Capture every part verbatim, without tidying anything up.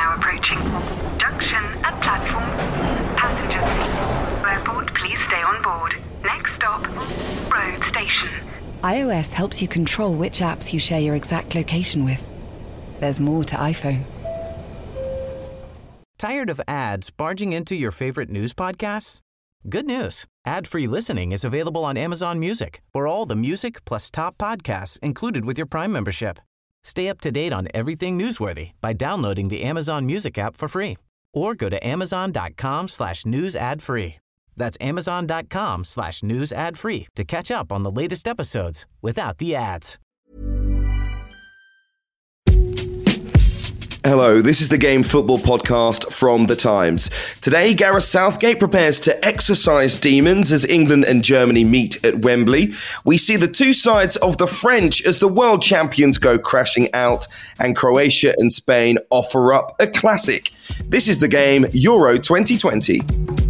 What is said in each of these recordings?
now approaching. Junction at platform. Passengers, airport, please stay on board. Next stop, road station. iOS helps you control which apps you share your exact location with. There's more to iPhone. Tired of ads barging into your favorite news podcasts? Good news. Ad-free listening is available on Amazon Music for all the music plus top podcasts included with your Prime membership. Stay up to date on everything newsworthy by downloading the Amazon Music app for free or go to amazon.com slash news ad free. That's amazon.com slash news ad free to catch up on the latest episodes without the ads. Hello, this is the Game Football Podcast from The Times. Today, Gareth Southgate prepares to exorcise demons as England and Germany meet at Wembley. We see the two sides of the French as the world champions go crashing out, and Croatia and Spain offer up a classic. This is the game Euro twenty twenty.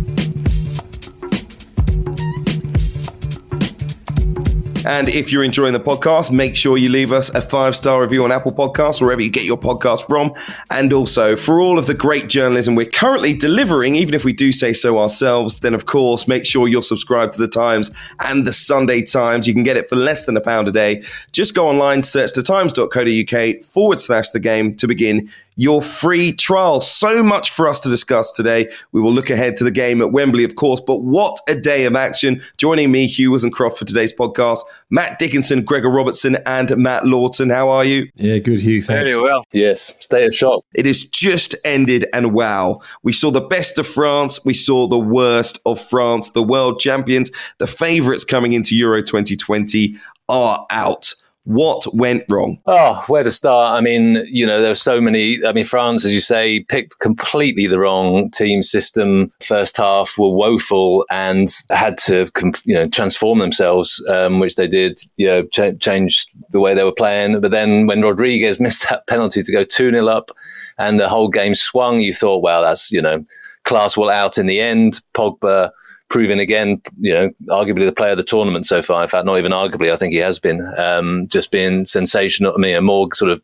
And if you're enjoying the podcast, make sure you leave us a five-star review on Apple Podcasts, wherever you get your podcast from. And also, for all of the great journalism we're currently delivering, even if we do say so ourselves, then of course, make sure you're subscribed to The Times and The Sunday Times. You can get it for less than a pound a day. Just go online, search thetimes.co.uk forward slash the game to begin your free trial. So much for us to discuss today. We will look ahead to the game at Wembley, of course, but what a day of action. Joining me, Hugh Woozencroft, for today's podcast, Matt Dickinson, Gregor Robertson, and Matt Lawton. How are you? Yeah, good, Hugh. Thanks. Very well. Yes, stay of shock. It has just ended, and wow. We saw the best of France. We saw the worst of France. The world champions, the favourites coming into Euro twenty twenty, are out. What went wrong? Oh, where to start? I mean, you know, there were so many. I mean, France, as you say, picked completely the wrong team system. First half were woeful and had to, you know, transform themselves, um, which they did, you know, ch- change the way they were playing. But then when Rodriguez missed that penalty to go two nil up and the whole game swung, you thought, well, that's, you know, class will out in the end. Pogba proving again, you know, arguably the player of the tournament so far. In fact, not even arguably, I think he has been. Um, just been sensational. I mean, more sort of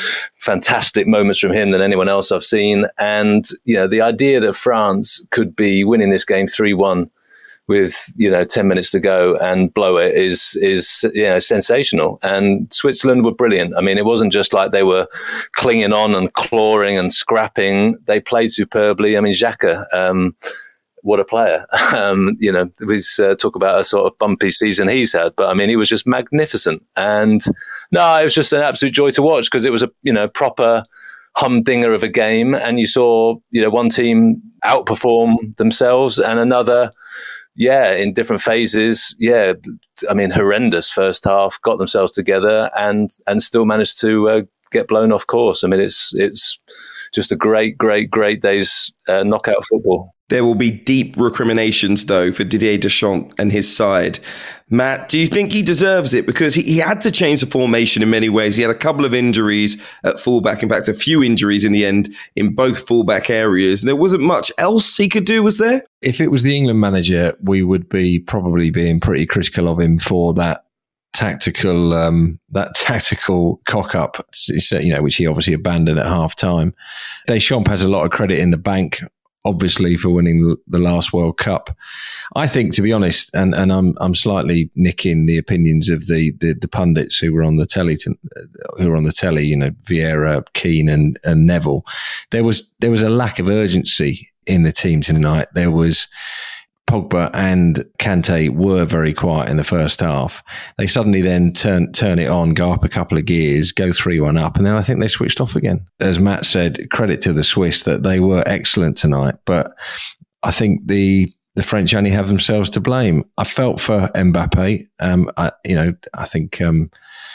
fantastic moments from him than anyone else I've seen. And, you know, the idea that France could be winning this game three one with, you know, ten minutes to go and blow it is, is, you know, sensational. And Switzerland were brilliant. I mean, it wasn't just like they were clinging on and clawing and scrapping. They played superbly. I mean, Xhaka, um, what a player. Um, you know, we uh, talk about a sort of bumpy season he's had, but I mean, he was just magnificent. And no, it was just an absolute joy to watch because it was a, you know, proper humdinger of a game. And you saw, you know, one team outperform themselves and another, yeah, in different phases. Yeah, I mean, horrendous first half, got themselves together and, and still managed to uh, get blown off course. I mean, it's, it's just a great, great, great day's uh, knockout football. There will be deep recriminations, though, for Didier Deschamps and his side. Matt, do you think he deserves it? Because he, he had to change the formation in many ways. He had a couple of injuries at fullback. In fact, a few injuries in the end in both fullback areas. There wasn't much else he could do, was there? If it was the England manager, we would be probably being pretty critical of him for that tactical um, that tactical cock-up, you know, which he obviously abandoned at half-time. Deschamps has a lot of credit in the bank, obviously, for winning the last World Cup. I think, to be honest, and, and I'm I'm slightly nicking the opinions of the, the, the pundits who were on the telly, to, who were on the telly, you know, Vieira, Keane, and, and Neville. There was there was a lack of urgency in the team tonight. There was Pogba and Kante were very quiet in the first half. They suddenly then turn turn it on, go up a couple of gears, go three one up, and then I think they switched off again. As Matt said, credit to the Swiss that they were excellent tonight, but I think the the French only have themselves to blame. I felt for Mbappe. Um, I, you know, I think um,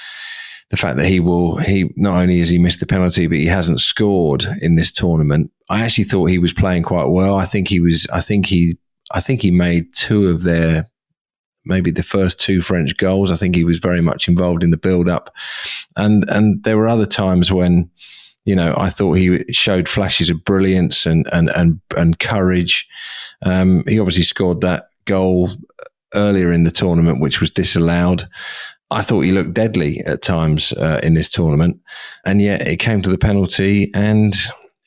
the fact that he will, he not only has he missed the penalty, but he hasn't scored in this tournament. I actually thought he was playing quite well. I think he was. I think he. I think he made two of their, maybe the first two French goals. I think he was very much involved in the build-up. And and there were other times when, you know, I thought he showed flashes of brilliance and and and, and courage. Um, he obviously scored that goal earlier in the tournament, which was disallowed. I thought he looked deadly at times uh, in this tournament. And yet it came to the penalty and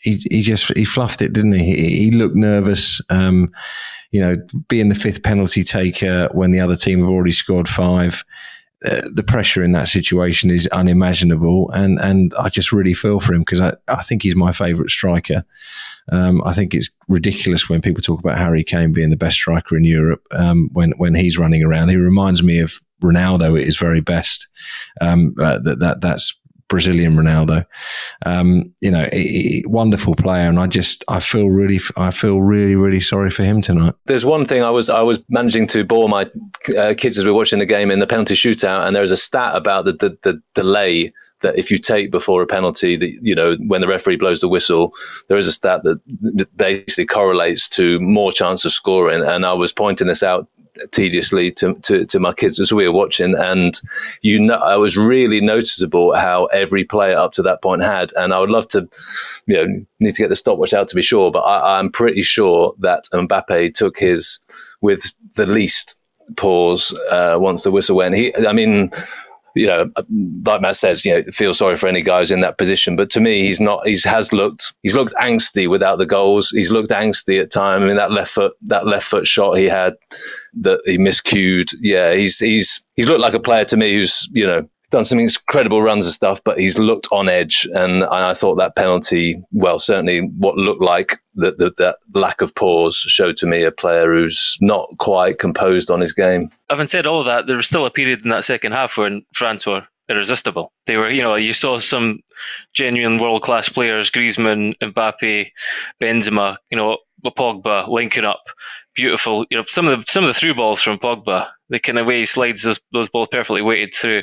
he he just he fluffed it, didn't he? He, he looked nervous. Um, you know, being the fifth penalty taker when the other team have already scored five. Uh, the pressure in that situation is unimaginable, and and I just really feel for him because I, I think he's my favourite striker. Um, I think it's ridiculous when people talk about Harry Kane being the best striker in Europe um, when when he's running around. He reminds me of Ronaldo at his very best. Um, uh, that that that's Brazilian Ronaldo. Um, you know, a, a wonderful player, and I just I feel really I feel really really sorry for him tonight. There's one thing I was I was managing to bore my uh, kids as we were watching the game in the penalty shootout, and there's a stat about the the, the delay that if you take before a penalty, that, you know, when the referee blows the whistle, there is a stat that basically correlates to more chance of scoring. And I was pointing this out tediously to, to, to my kids as we were watching. And, you know, I was really noticeable how every player up to that point had. And I would love to, you know, need to get the stopwatch out to be sure, but I, I'm pretty sure that Mbappe took his with the least pause uh, once the whistle went. He, I mean, you know, like Matt says, you know, feel sorry for any guys in that position. But to me, he's not. He has looked. He's looked angsty without the goals. He's looked angsty at time. I mean, that left foot, that left foot shot he had, that he miscued. Yeah, he's he's he's looked like a player to me who's, you know, done some incredible runs and stuff, but he's looked on edge. And I thought that penalty, well, certainly what looked like that that lack of pause showed to me a player who's not quite composed on his game. Having said all of that, there was still a period in that second half when France were irresistible. They were, you know, you saw some genuine world-class players, Griezmann, Mbappe, Benzema, you know, Pogba linking up. Beautiful. You know, some of the some of the through balls from Pogba, the kind of way he slides those, those balls perfectly weighted through.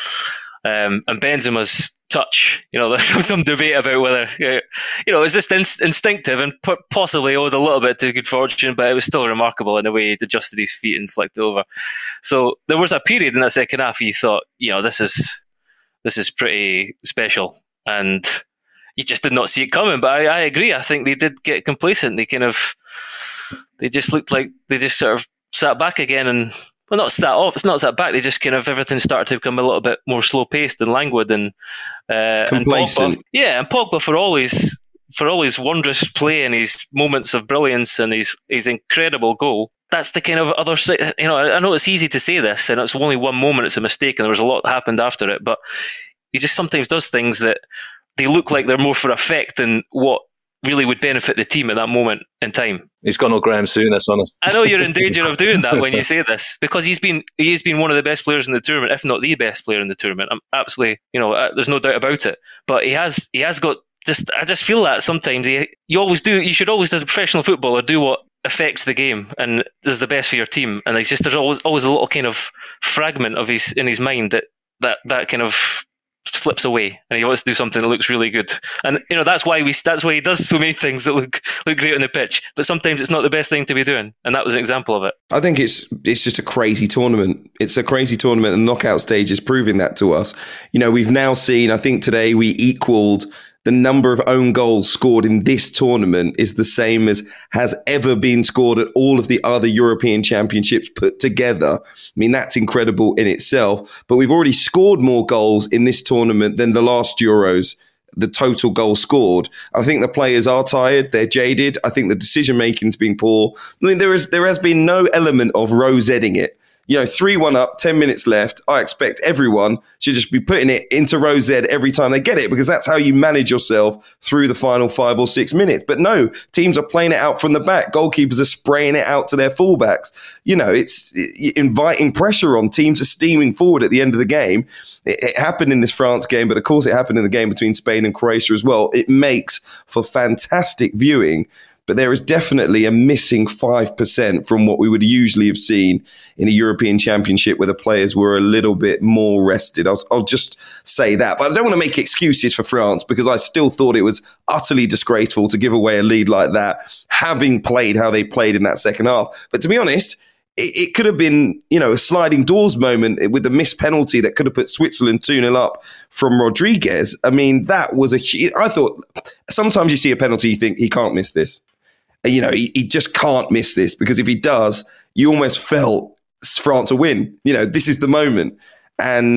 Um, and Benzema's touch, you know, there's some debate about whether, you know, it's just inst- instinctive and p- possibly owed a little bit to good fortune, but it was still remarkable in the way he adjusted his feet and flicked over. So there was a period in that second half you thought, you know, this is this is pretty special, and you just did not see it coming. But I, I agree. I think they did get complacent. They kind of, they just looked like they just sort of sat back again and, well, not sat off. It's not sat back. They just kind of, everything started to become a little bit more slow paced and languid and uh, complacent. And Pogba, yeah, and Pogba for all his for all his wondrous play and his moments of brilliance and his his incredible goal. That's the kind of other side. You know, I know it's easy to say this, and it's only one moment. It's a mistake, and there was a lot that happened after it. But he just sometimes does things that they look like they're more for effect than what really would benefit the team at that moment in time. He's gone all Graham Souness on us. I know you're in danger of doing that when you say this, because he's been he's been one of the best players in the tournament, if not the best player in the tournament. I'm absolutely, you know, uh, there's no doubt about it. But he has he has got just I just feel that sometimes he, you always do. You should always, as a professional footballer, do what affects the game and is the best for your team. And it's just there's always always a little kind of fragment of his in his mind that that that kind of slips away, and he wants to do something that looks really good. And you know that's why we that's why he does so many things that look look great on the pitch. But sometimes it's not the best thing to be doing, and that was an example of it. I think it's it's just a crazy tournament. It's a crazy tournament, and the knockout stage is proving that to us. You know, we've now seen. I think today we equalled the number of own goals scored in this tournament is the same as has ever been scored at all of the other European championships put together. I mean, that's incredible in itself. But we've already scored more goals in this tournament than the last Euros, the total goals scored. I think the players are tired. They're jaded. I think the decision-making's been poor. I mean, there is there has been no element of Rose-Edding it. You know, three one up, ten minutes left. I expect everyone should just be putting it into Rose Ed every time they get it, because that's how you manage yourself through the final five or six minutes. But no, teams are playing it out from the back. Goalkeepers are spraying it out to their fullbacks. You know, it's inviting pressure on. Teams are steaming forward at the end of the game. It, it happened in this France game, but of course it happened in the game between Spain and Croatia as well. It makes for fantastic viewing. But there is definitely a missing five percent from what we would usually have seen in a European Championship where the players were a little bit more rested. I'll, I'll just say that. But I don't want to make excuses for France, because I still thought it was utterly disgraceful to give away a lead like that, having played how they played in that second half. But to be honest, it, it could have been, you know, a sliding doors moment with the missed penalty that could have put Switzerland two nil up from Rodriguez. I mean, that was a... I thought sometimes you see a penalty, you think he can't miss this. You know, he, he just can't miss this, because if he does, you almost felt France a win. You know, this is the moment. And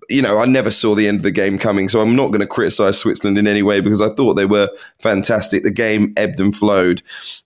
you know, I never saw the end of the game coming, so I'm not going to criticise Switzerland in any way because I thought they were fantastic. The game ebbed and flowed.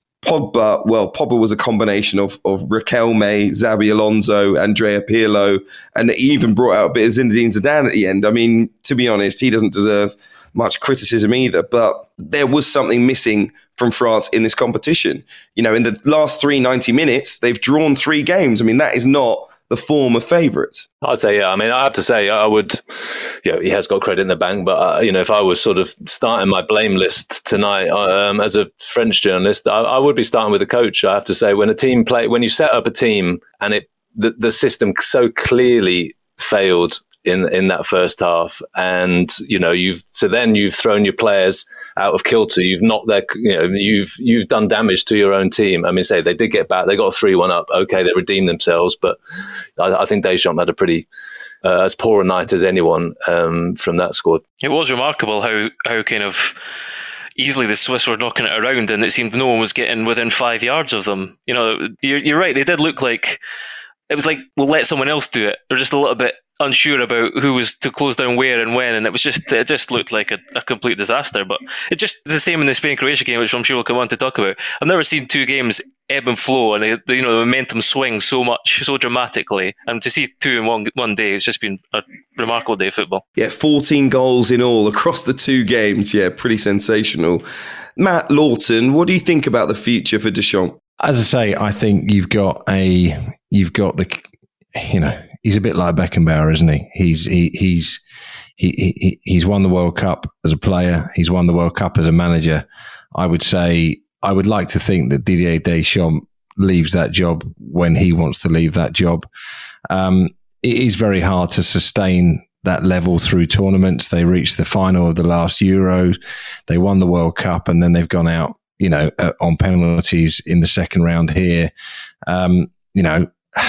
Pogba, well, Pogba was a combination of of Riquelme, Xabi Alonso, Andrea Pirlo, and he even brought out a bit of Zinedine Zidane at the end. I mean, to be honest, he doesn't deserve much criticism either, but there was something missing from France in this competition. You know, in the last three ninety minutes, they've drawn three games. I mean, that is not the form of favourites. I'd say, yeah. I mean, I have to say, I would, you know, he has got credit in the bank, but, uh, you know, if I was sort of starting my blame list tonight um, as a French journalist, I, I would be starting with the coach. I have to say, when a team play, when you set up a team and it, the, the system so clearly failed in in that first half, and you know you've so then you've thrown your players out of kilter. You've not their you know you've you've done damage to your own team. I mean, say they did get back, they got three one up. Okay, they redeemed themselves, but I, I think Deschamps had a pretty uh, as poor a night as anyone um, from that squad. It was remarkable how how kind of easily the Swiss were knocking it around, and it seemed no one was getting within five yards of them. You know, you're, you're right. They did look like it was like we'll let someone else do it. They're just a little bit unsure about who was to close down where and when, and it was just it just looked like a, a complete disaster. But it just the same in the Spain-Croatia game, which I'm sure we'll come on to talk about. I've never seen two games ebb and flow and the, you know the momentum swing so much, so dramatically, and to see two in one one day, it's just been a remarkable day of football. Yeah, fourteen goals in all across the two games. Yeah, pretty sensational. Matt Lawton, what do you think about the future for Deschamps? As I say, I think you've got a you've got the you know. He's a bit like Beckenbauer, isn't he? He's he, he's he, he he's won the World Cup as a player. He's won the World Cup as a manager. I would say I would like to think that Didier Deschamps leaves that job when he wants to leave that job. Um, it is very hard to sustain that level through tournaments. They reached the final of the last Euro. They won the World Cup, and then they've gone out, you know, uh, on penalties in the second round here. Um, you know.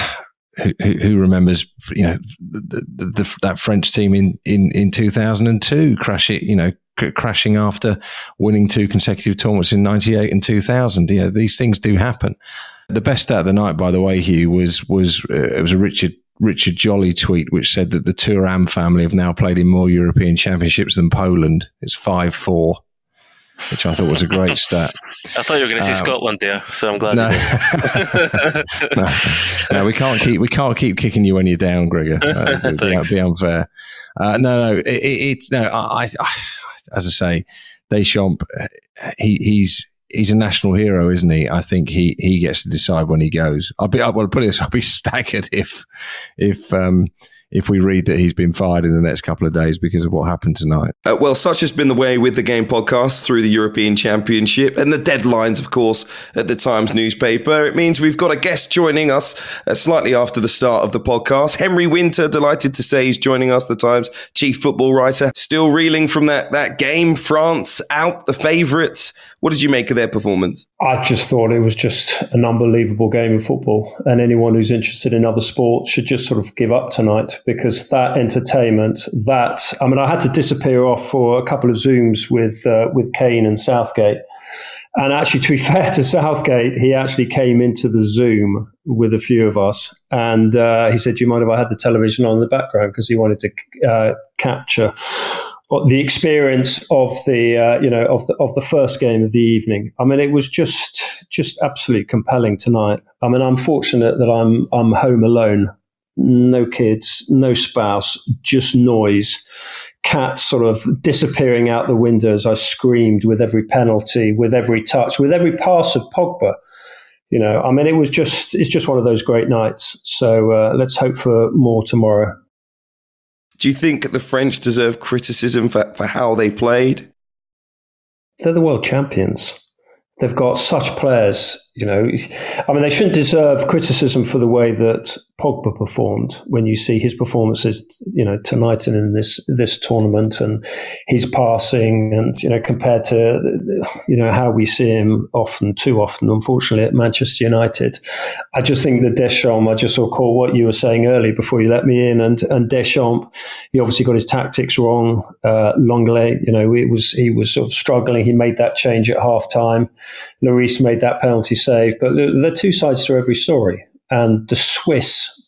Who, who remembers, you know, the, the, the, that French team in, in, in two thousand two crash it, you know, c- crashing after winning two consecutive tournaments in ninety-eight and two thousand. You know, these things do happen. The best stat of the night, by the way, Hugh, was was uh, it was a Richard Richard Jolly tweet which said that the Thuram family have now played in more European Championships than Poland. It's five four. Which I thought was a great stat. I thought you were going to say um, Scotland there, so I'm glad. No. You did. no, no, we can't keep we can't keep kicking you when you're down, Gregor. Uh, it'd be, be unfair. Uh, no, no, it, it's no. I, I, as I say, Deschamps, he, he's he's a national hero, isn't he? I think he, he gets to decide when he goes. I'll be. I'll put it this. I'll be staggered if if. Um, if we read that he's been fired in the next couple of days because of what happened tonight. Uh, well, such has been the way with the Game podcast through the European Championship and the deadlines, of course, at the Times newspaper. It means we've got a guest joining us uh, slightly after the start of the podcast. Henry Winter, delighted to say he's joining us, the Times chief football writer. Still reeling from that, that game, France out, the favourites. What did you make of their performance? I just thought it was just an unbelievable game of football, and anyone who's interested in other sports should just sort of give up tonight, because that entertainment, that, I mean, I had to disappear off for a couple of Zooms with uh, with Kane and Southgate. And actually, to be fair to Southgate, he actually came into the Zoom with a few of us, and uh, he said, "Do you mind if I had the television on in the background?" Because he wanted to uh, capture the experience of the uh, you know of the of the first game of the evening. I mean, it was just just absolutely compelling tonight. I mean, I'm fortunate that I'm I'm home alone, no kids, no spouse, just noise. Cats sort of disappearing out the windows. I screamed with every penalty, with every touch, with every pass of Pogba. You know, I mean, it was just it's just one of those great nights. So uh, let's hope for more tomorrow. Do you think the French deserve criticism for, for how they played? They're the world champions. They've got such players, you know. I mean, they shouldn't deserve criticism for the way that Pogba performed when you see his performances, you know, tonight and in this this tournament, and his passing, and, you know, compared to, you know, how we see him often, too often, unfortunately, at Manchester United. I just think that Deschamps, I just sort of call what you were saying earlier before you let me in, and and Deschamps, he obviously got his tactics wrong. Uh, Lenglet, you know, it was he was sort of struggling. He made that change at half time. Lloris made that penalty save, but there are two sides to every story. And the Swiss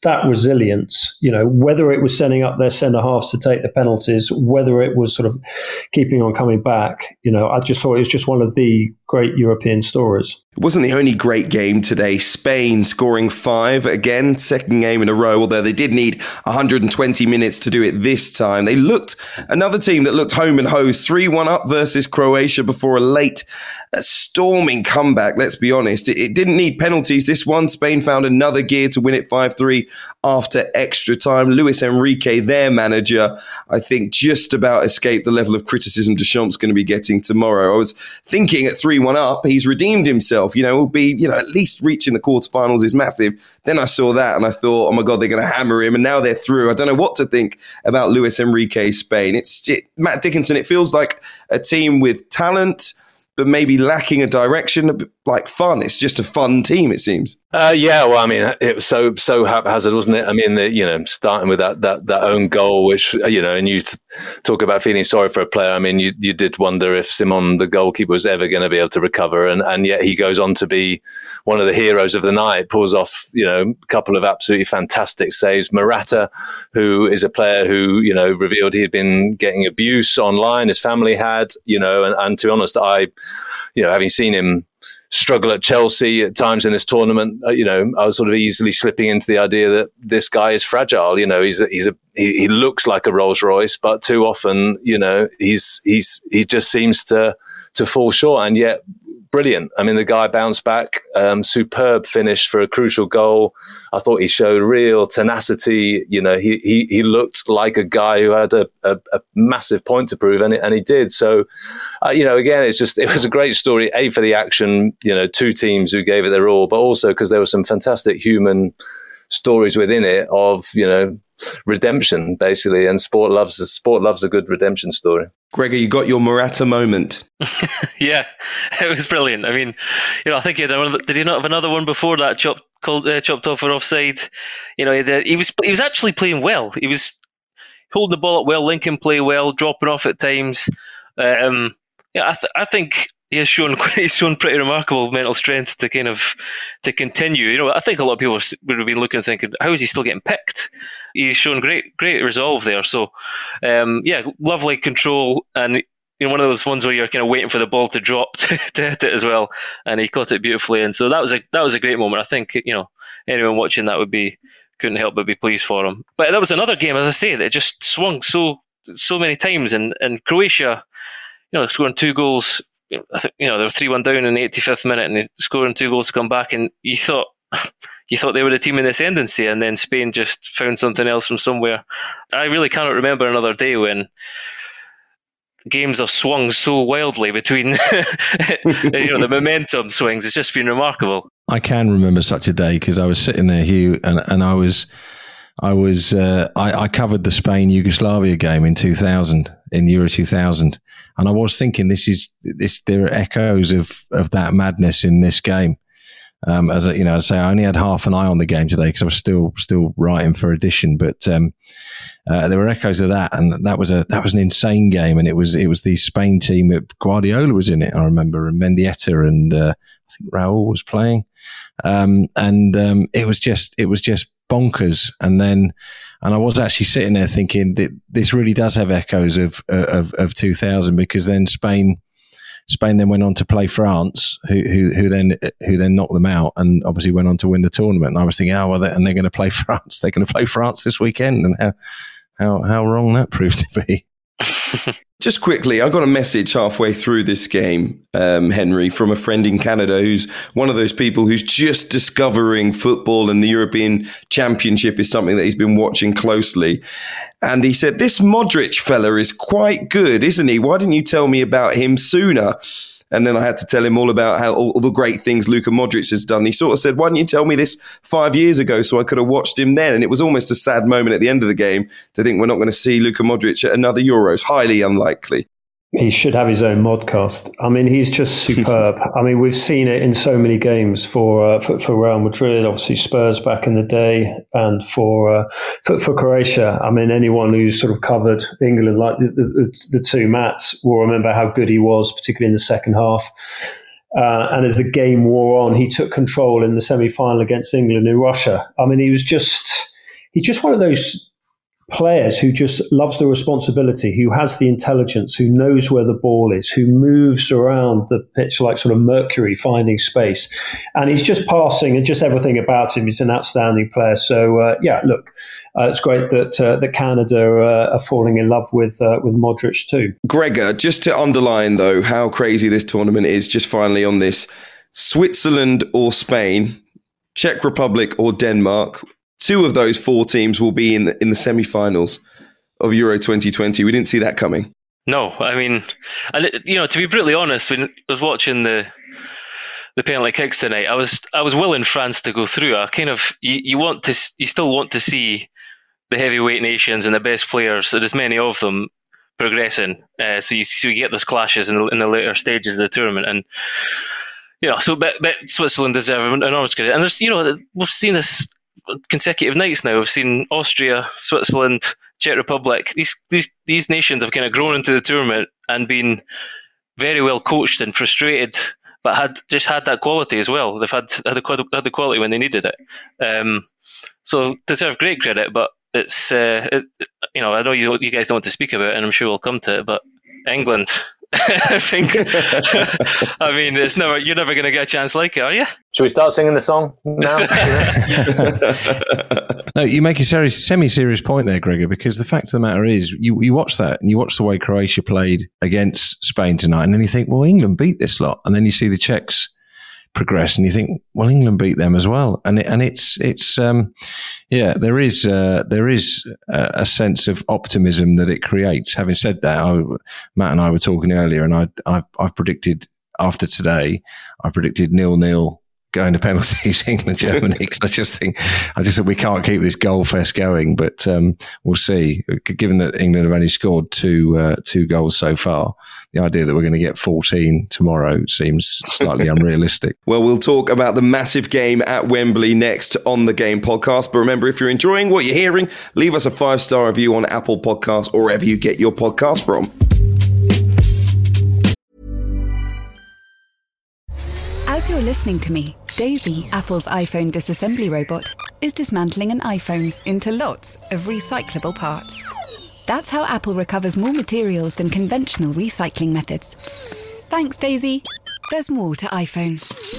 that resilience, you know, whether it was sending up their centre halves to take the penalties, whether it was sort of keeping on coming back, you know, I just thought it was just one of the great European stories. It wasn't the only great game today. Spain scoring five, again, second game in a row, although they did need one hundred twenty minutes to do it this time. They looked, another team that looked home and hosed, three one up versus Croatia before a late a storming comeback, let's be honest. It, it didn't need penalties. This one, Spain found another gear to win it five three after extra time. Luis Enrique, their manager, I think just about escaped the level of criticism Deschamps going to be getting tomorrow. I was thinking at three one up, he's redeemed himself. You know, will be, you know, at least reaching the quarterfinals is massive. Then I saw that and I thought, oh my God, they're going to hammer him. And now they're through. I don't know what to think about Luis Enrique, Spain. It's it, Matt Dickinson. It feels like a team with talent, but maybe lacking a direction, a bit like fun. It's just a fun team, it seems. Uh, yeah, well, I mean, it was so so haphazard, wasn't it? I mean, the, you know, starting with that that that own goal, which, you know, and you th- talk about feeling sorry for a player. I mean, you you did wonder if Simon, the goalkeeper, was ever going to be able to recover, and and yet he goes on to be one of the heroes of the night. Pulls off, you know, a couple of absolutely fantastic saves. Morata, who is a player who, you know, revealed he had been getting abuse online, his family had, you know, and, and to be honest, I, you know, having seen him struggle at Chelsea at times in this tournament, uh, you know, I was sort of easily slipping into the idea that this guy is fragile. You know, he's a, he's a he, he looks like a Rolls Royce, but too often, you know, he's he's he just seems to to fall short. And yet, brilliant. I mean, the guy bounced back, um, superb finish for a crucial goal. I thought he showed real tenacity. You know, he he he looked like a guy who had a, a, a massive point to prove, and it, and he did. So, uh, you know, again, it's just it was a great story. A, for the action, you know, two teams who gave it their all, but also because there were some fantastic human stories within it of, you know, redemption basically, and sport loves sport loves a good redemption story. Gregor, you got your Morata moment. Yeah, it was brilliant. I mean, you know, I think he had another, did he not have another one before that chopped called uh, chopped off for offside? You know, he, had, he was he was actually playing well. He was holding the ball up well, linking play well, dropping off at times. Um, yeah, I, th- I think he has shown he's shown pretty remarkable mental strength to kind of to continue. You know, I think a lot of people would have been looking and thinking, how is he still getting picked? He's shown great great resolve there. So, um, yeah, lovely control, and you know, one of those ones where you're kind of waiting for the ball to drop to, to hit it as well, and he caught it beautifully. And so that was a that was a great moment. I think, you know, anyone watching that would be couldn't help but be pleased for him. But that was another game, as I say, that just swung so so many times, and and Croatia, you know, scoring two goals. I think, you know, they were three one down in the eighty-fifth minute, and they scoring two goals to come back, and you thought you thought they were the team in the ascendancy, and then Spain just found something else from somewhere. I really cannot remember another day when games have swung so wildly between you know, the momentum swings. It's just been remarkable. I can remember such a day because I was sitting there, Hugh, and, and I was I was uh, I, I covered the Spain Yugoslavia game in two thousand, in Euro two thousand, and I was thinking this is this there are echoes of of that madness in this game. Um, as I, you know, I say, I only had half an eye on the game today because I was still still writing for Edition, but um, uh, there were echoes of that, and that was a that was an insane game, and it was it was the Spain team that Guardiola was in it, I remember, and Mendieta, and uh, I think Raúl was playing, um, and um, it was just it was just bonkers. And then, and I was actually sitting there thinking that this really does have echoes of of, of two thousand, because then Spain. Spain then went on to play France, who, who who then who then knocked them out, and obviously went on to win the tournament. And I was thinking, oh well, they're, and they're going to play France. They're going to play France this weekend, and how how how wrong that proved to be. Just quickly, I got a message halfway through this game, um, Henry, from a friend in Canada who's one of those people who's just discovering football, and the European Championship is something that he's been watching closely. And he said, this Modric fella is quite good, isn't he? Why didn't you tell me about him sooner? And then I had to tell him all about how all, all the great things Luka Modric has done. He sort of said, why didn't you tell me this five years ago so I could have watched him then? And it was almost a sad moment at the end of the game to think we're not going to see Luka Modric at another Euros. Highly unlikely. He should have his own modcast. I mean, he's just superb. I mean, we've seen it in so many games for uh, for, for Real Madrid, obviously Spurs back in the day, and for, uh, for for Croatia. I mean, anyone who's sort of covered England, like the, the, the two Mats, will remember how good he was, particularly in the second half. Uh, and as the game wore on, he took control in the semi-final against England in Russia. I mean, he was just... he's just one of those players who just loves the responsibility, who has the intelligence, who knows where the ball is, who moves around the pitch like sort of Mercury, finding space. And he's just passing, and just everything about him. He's an outstanding player. So, uh, yeah, look, uh, it's great that uh, that Canada uh, are falling in love with uh, with Modric too. Gregor, just to underline, though, how crazy this tournament is, just finally on this, Switzerland or Spain, Czech Republic or Denmark, two of those four teams will be in the, in the semi-finals of Euro twenty twenty. We didn't see that coming. No, I mean, I, you know, to be brutally honest, when I was watching the the penalty kicks tonight, I was I was willing France to go through. I kind of you, you want to you still want to see the heavyweight nations and the best players, there's many of them, progressing. Uh, so you so you get those clashes in the, in the later stages of the tournament, and you know, so but, but Switzerland deserve enormous credit. And there's you know we've seen this consecutive nights now. We've seen Austria, Switzerland, Czech Republic. These these these nations have kind of grown into the tournament and been very well coached and frustrated, but had just had that quality as well. They've had had the, had the quality when they needed it. Um, so deserve great credit. But it's uh, it, you know I know you you guys don't want to speak about it, and I'm sure we'll come to it. But England. I think. I mean, it's never. You're never going to get a chance like it, are you? Should we start singing the song now? No, you make a serious, semi-serious point there, Gregor, because the fact of the matter is, you, you watch that and you watch the way Croatia played against Spain tonight, and then you think, well, England beat this lot, and then you see the Czechs progress, and you think, well, England beat them as well, and it, and it's it's um, yeah, there is uh, there is a, a sense of optimism that it creates. Having said that, I, Matt and I were talking earlier, and I I I predicted after today, I predicted nil nil going to penalties, England Germany, because I just think I just think we can't keep this goal fest going, but um, we'll see. Given that England have only scored two uh, two goals so far, the idea that we're going to get fourteen tomorrow seems slightly unrealistic. Well, we'll talk about the massive game at Wembley next on the Game Podcast. But remember, if you're enjoying what you're hearing, leave us a five-star review on Apple Podcasts or wherever you get your podcast from. As you're listening to me, Daisy, Apple's iPhone disassembly robot, is dismantling an iPhone into lots of recyclable parts. That's how Apple recovers more materials than conventional recycling methods. Thanks, Daisy. There's more to iPhone.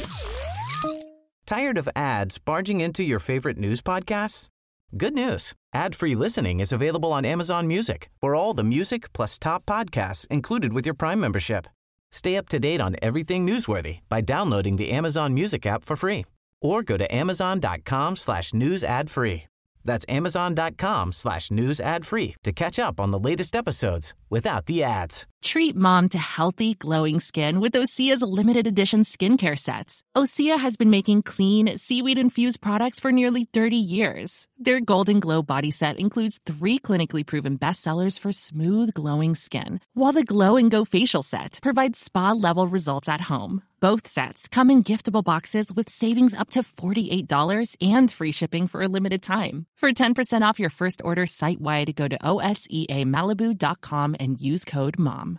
Tired of ads barging into your favorite news podcasts? Good news. Ad-free listening is available on Amazon Music for all the music plus top podcasts included with your Prime membership. Stay up to date on everything newsworthy by downloading the Amazon Music app for free or go to amazon.com slash news ad free. That's amazon.com slash news ad free to catch up on the latest episodes without the ads. Treat mom to healthy, glowing skin with Osea's limited edition skincare sets. Osea has been making clean, seaweed-infused products for nearly thirty years. Their Golden Glow body set includes three clinically proven bestsellers for smooth, glowing skin, while the Glow and Go facial set provides spa-level results at home. Both sets come in giftable boxes with savings up to forty-eight dollars and free shipping for a limited time. For ten percent off your first order site-wide, go to O S E A Malibu dot com and use code MOM.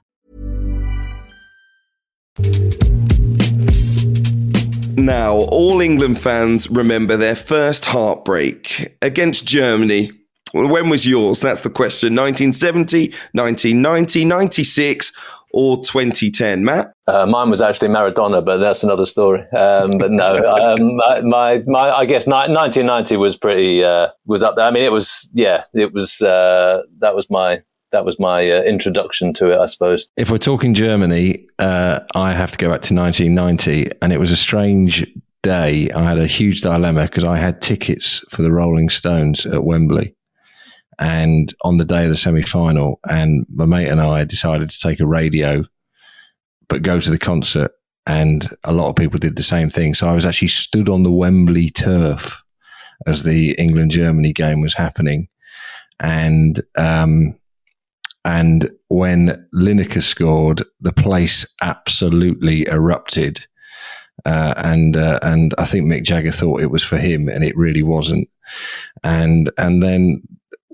Now, all England fans remember their first heartbreak against Germany. When was yours? That's the question. nineteen seventy, nineteen ninety, ninety-six, or twenty ten? Matt? Uh, mine was actually Maradona, but that's another story. Um, but no, um, my, my, my, I guess nineteen ninety was pretty, uh, was up there. I mean, it was, yeah, it was, uh, that was my, that was my uh, introduction to it, I suppose. If we're talking Germany, uh, I have to go back to nineteen ninety, and it was a strange day. I had a huge dilemma because I had tickets for the Rolling Stones at Wembley. And on the day of the semi-final, and my mate and I decided to take a radio, but go to the concert. And a lot of people did the same thing. So I was actually stood on the Wembley turf as the England-Germany game was happening. And um, and when Lineker scored, the place absolutely erupted. Uh, and uh, and I think Mick Jagger thought it was for him, and it really wasn't. And and then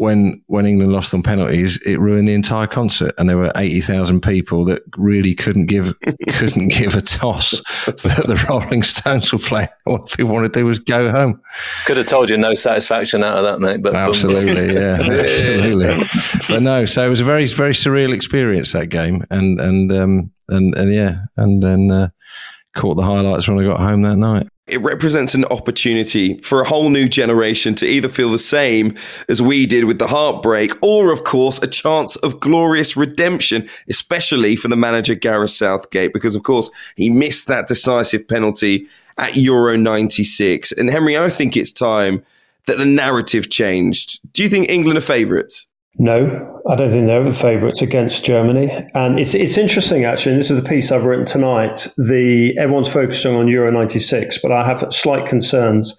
when when England lost on penalties, it ruined the entire concert, and there were eighty thousand people that really couldn't give couldn't give a toss that the Rolling Stones were playing. What people want to do was go home. Could have told you no satisfaction out of that, mate. But absolutely, yeah, absolutely. But no, so it was a very very surreal experience, that game, and and um and and yeah, and then uh, caught the highlights when I got home that night. It represents an opportunity for a whole new generation to either feel the same as we did with the heartbreak, or, of course, a chance of glorious redemption, especially for the manager Gareth Southgate, because, of course, he missed that decisive penalty at Euro ninety-six. And, Henry, I think it's time that the narrative changed. Do you think England are favourites? No, I don't think they're the favourites against Germany. And it's it's interesting, actually, and this is the piece I've written tonight. The everyone's focusing on Euro ninety-six, but I have slight concerns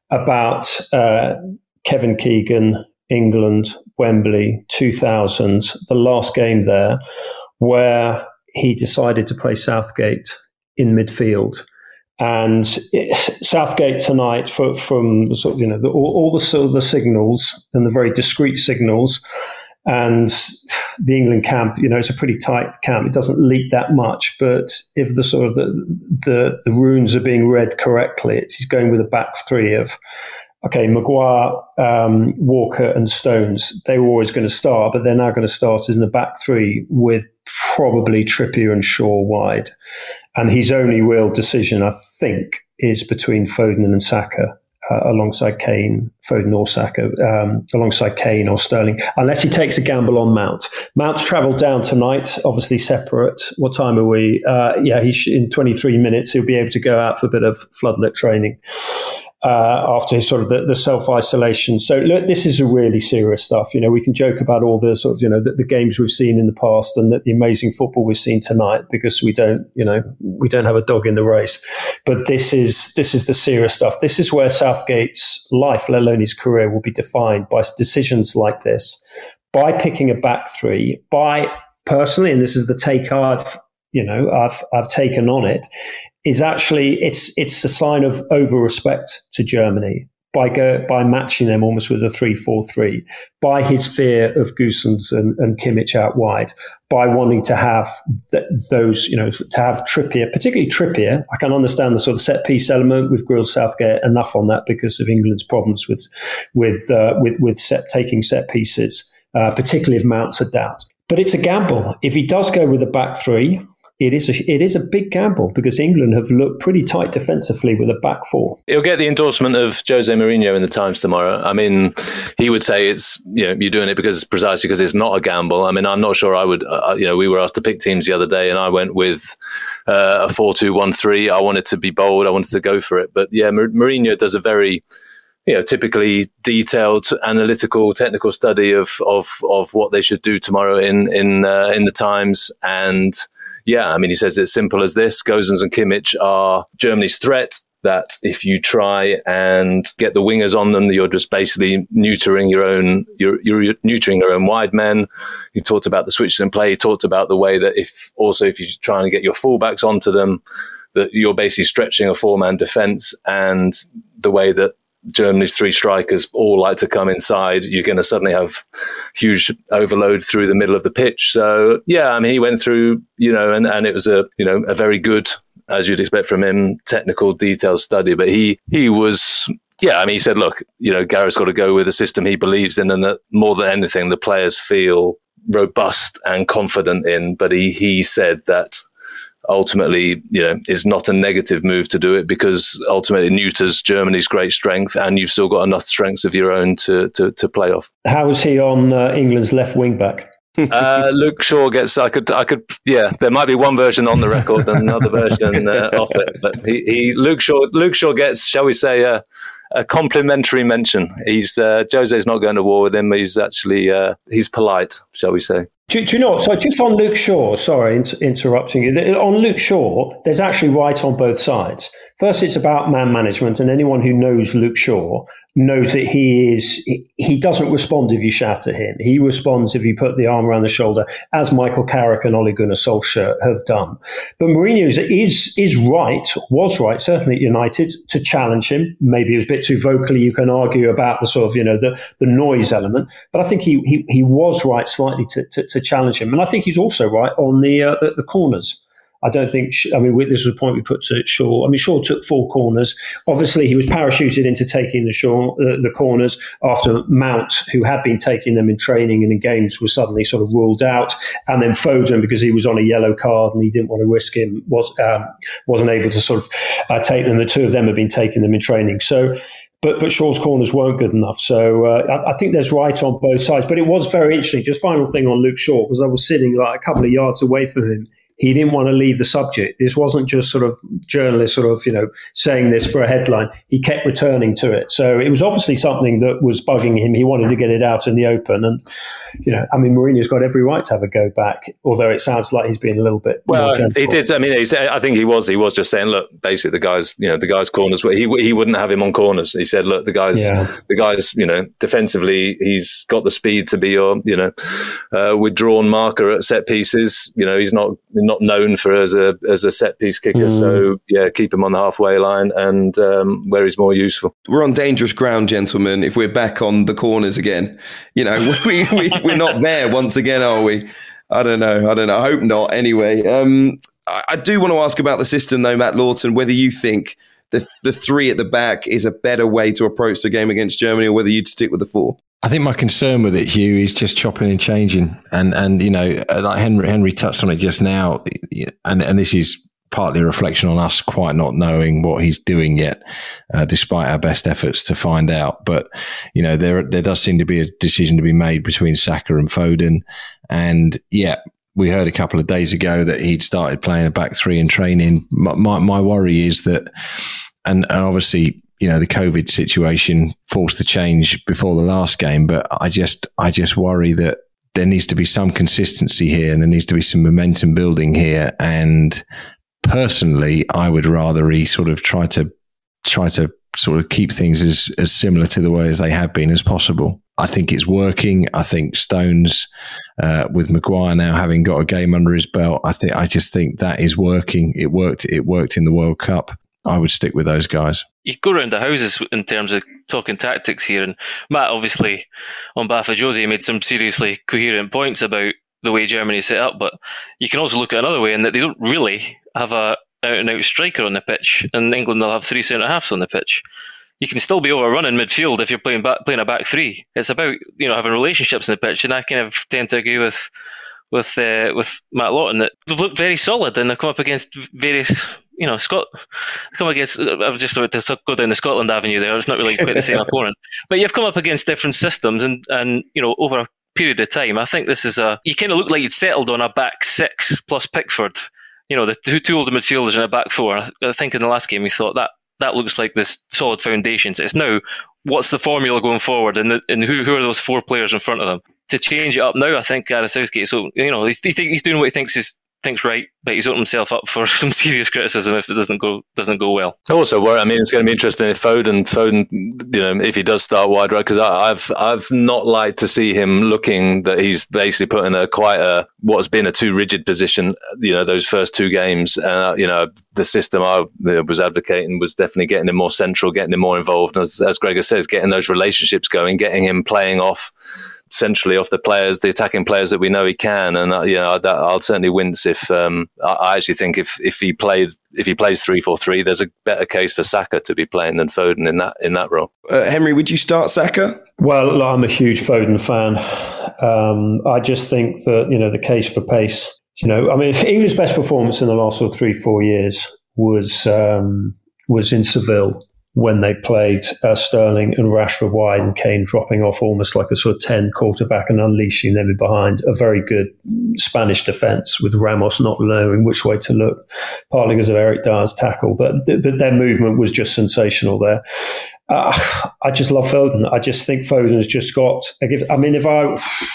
about uh, Kevin Keegan, England, Wembley, two thousand, the last game there, where he decided to play Southgate in midfield. And it, Southgate tonight, for, from the sort of, you know, the, all, all the sort of the signals and the very discreet signals, and the England camp, you know, it's a pretty tight camp. It doesn't leak that much, but if the sort of the the, the runes are being read correctly, it's, he's going with a back three of, okay, Maguire, um, Walker, and Stones. They were always going to start, but they're now going to start as in the back three with probably Trippier and Shaw wide. And his only real decision, I think, is between Foden and Saka, uh, alongside Kane, Foden or Saka, um, alongside Kane or Sterling, unless he takes a gamble on Mount. Mount's travelled down tonight, obviously separate. What time are we? Uh, yeah, he's in twenty-three minutes. He'll be able to go out for a bit of floodlit training uh, after his sort of the, the self-isolation. So look, this is a really serious stuff. You know, we can joke about all the sort of, you know, the, the games we've seen in the past and that the amazing football we've seen tonight, because we don't, you know, we don't have a dog in the race. But this is this is the serious stuff. This is where Southgate's life, let alone his career, will be defined by decisions like this, by picking a back three, by personally, and this is the take I've, you know, I've I've taken on it, is actually it's it's a sign of over respect to Germany by go by matching them almost with a three four three, by his fear of Goossens and, and Kimmich out wide, by wanting to have th- those, you know, to have Trippier, particularly Trippier. I can understand the sort of set piece element. We've grilled Southgate enough on that because of England's problems with with uh, with with set, taking set pieces, uh, particularly if Mount's a doubt. But it's a gamble. If he does go with a back three, It is a, it is a big gamble because England have looked pretty tight defensively with a back four. He'll get the endorsement of Jose Mourinho in the Times tomorrow. I mean, he would say it's, you know, you're doing it because precisely because it's not a gamble. I mean, I'm not sure I would, uh, you know, we were asked to pick teams the other day and I went with uh, a four two one three. I wanted to be bold. I wanted to go for it. But yeah, Mourinho does a very, you know, typically detailed, analytical, technical study of of of what they should do tomorrow in in uh, in the Times. And yeah, I mean, he says it's simple as this: Gosens and Kimmich are Germany's threat. That if you try and get the wingers on them, you're just basically neutering your own, you're, you're neutering your own wide men. He talked about the switches in play. He talked about the way that if also if you're trying to get your fullbacks onto them, that you're basically stretching a four-man defence, and the way that Germany's three strikers all like to come inside, you're going to suddenly have huge overload through the middle of the pitch. So yeah, I mean, he went through, you know, and, and it was a, you know, a very good, as you'd expect from him, technical detailed study. But he, he was, yeah, I mean, he said, look, you know, Gareth's got to go with a system he believes in, and that more than anything, the players feel robust and confident in. But he, he said that ultimately, you know, is not a negative move to do it because ultimately neuters Germany's great strength, and you've still got enough strengths of your own to to, to play off. How was he on uh, England's left wing back? uh, Luke Shaw gets. I could. I could. Yeah, there might be one version on the record and another version uh, off it. But he, he, Luke Shaw, Luke Shaw gets, shall we say, uh, a complimentary mention. He's uh, Jose's not going to war with him. He's actually uh, he's polite, shall we say. Do, do you know what? So just on Luke Shaw, sorry, inter- interrupting you. On Luke Shaw, there's actually right on both sides. First, it's about man management, and anyone who knows Luke Shaw knows that he is he doesn't respond if you shout at him. He responds if you put the arm around the shoulder, as Michael Carrick and Ole Gunnar Solskjaer have done. But Mourinho is is right, was right, certainly at United, to challenge him. Maybe it was a bit too vocally. You can argue about the sort of, you know, the, the noise element. But I think he he, he was right slightly to, to, to challenge him. And I think he's also right on the uh, the, the corners. I don't think, I mean, this was a point we put to Shaw. I mean, Shaw took four corners. Obviously, he was parachuted into taking the Shaw, uh, the corners after Mount, who had been taking them in training and in games, was suddenly sort of ruled out. And then Foden, because he was on a yellow card and he didn't want to risk him, was, um, wasn't able to sort of uh, take them. The two of them had been taking them in training. So, But but Shaw's corners weren't good enough. So uh, I, I think there's right on both sides. But it was very interesting. Just final thing on Luke Shaw, because I was sitting like a couple of yards away from him. He didn't want to leave the subject. This wasn't just sort of journalists sort of, you know, saying this for a headline. He kept returning to it. So it was obviously something that was bugging him. He wanted to get it out in the open. And, you know, I mean, Mourinho's got every right to have a go back, although it sounds like he's being a little bit well, more gentle. He did. I mean, he's, I think he was. He was just saying, look, basically the guys, you know, the guys' corners. He he wouldn't have him on corners. He said, look, the guys, yeah. the guys, you know, defensively, he's got the speed to be your, you know, uh, withdrawn marker at set pieces. You know, he's not not known for as a as a set piece kicker. Mm. So yeah, keep him on the halfway line and um, where he's more useful. We're on dangerous ground, gentlemen. If we're back on the corners again, you know, we, we we're not there once again, are we? I don't know. I don't know. I hope not. Anyway, um, I, I do want to ask about the system, though, Matt Lawton. Whether you think the the three at the back is a better way to approach the game against Germany, or whether you'd stick with the four. I think my concern with it, Hugh, is just chopping and changing. And, and you know, like Henry, Henry touched on it just now, and, and this is partly a reflection on us quite not knowing what he's doing yet, uh, despite our best efforts to find out. But, you know, there there does seem to be a decision to be made between Saka and Foden. And, yeah, we heard a couple of days ago that he'd started playing a back three in training. My, my, my worry is that, and, and obviously, you know, the COVID situation forced the change before the last game, but I just, I just worry that there needs to be some consistency here and there needs to be some momentum building here. And personally, I would rather he sort of try to, try to sort of keep things as, as similar to the way as they have been as possible. I think it's working. I think Stones, uh, with Maguire now having got a game under his belt, I think, I just think that is working. It worked. It worked in the World Cup. I would stick with those guys. You go around the houses in terms of talking tactics here, and Matt obviously on behalf of Josie made some seriously coherent points about the way Germany is set up, but you can also look at another way in that they don't really have a out-and-out striker on the pitch. In England, they'll have three centre-halves on the pitch. You can still be overrun in midfield if you're playing back, playing a back three. It's about, you know, having relationships in the pitch, and I kind of tend to agree with with uh, with Matt Lawton that they've looked very solid and they've come up against various, you know, Scott. Come against. I was just about to go down the Scotland Avenue there. It's not really quite the same opponent, but you've come up against different systems, and and you know, over a period of time, I think this is a. You kind of look like you'd settled on a back six plus Pickford. You know, the two, two older midfielders in a back four. I think in the last game we thought that that looks like this solid foundations. It's now what's the formula going forward, and the, and who who are those four players in front of them? To change it up now, I think Gareth Southgate. So you know, he's, he think he's doing what he thinks is thinks right, but he's opened himself up for some serious criticism if it doesn't go doesn't go well. Also, I mean, it's going to be interesting if Foden, Foden, you know, if he does start wide right, because I've I've not liked to see him looking that he's basically put in a quite a what's been a too rigid position. You know, those first two games, uh, you know, the system I was advocating was definitely getting him more central, getting him more involved, and as, as Gregor says, getting those relationships going, getting him playing off. Centrally off the players, the attacking players that we know he can, and uh, you know that I'll certainly wince if um, I, I actually think if if he played if he plays three four three, there's a better case for Saka to be playing than Foden in that in that role. Uh, Henry, would you start Saka? Well, I'm a huge Foden fan. Um, I just think that you know the case for pace. You know, I mean, England's best performance in the last sort of three four years was um, was in Seville, when they played uh, Sterling and Rashford wide and Kane dropping off almost like a sort of ten quarterback and unleashing them in behind a very good Spanish defence with Ramos not knowing which way to look, partly because of Eric Dyer's tackle. But, th- but their movement was just sensational there. Uh, I just love Foden. I just think Foden has just got a gift. I mean, if I,